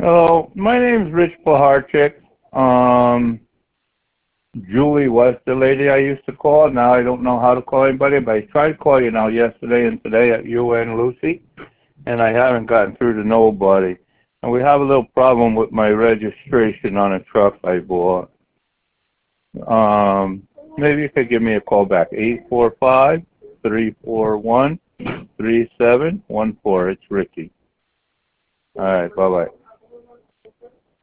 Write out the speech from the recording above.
Hello, my name's Rich Paharchik. Julie was the lady I used to call. Now I don't know how to call anybody, but I tried to call you now yesterday and today at you and Lucy, and I haven't gotten through to nobody. And we have a little problem with my registration on a truck I bought. Maybe you could give me a call back, 845-341-3714. It's Ricky. All right, bye-bye.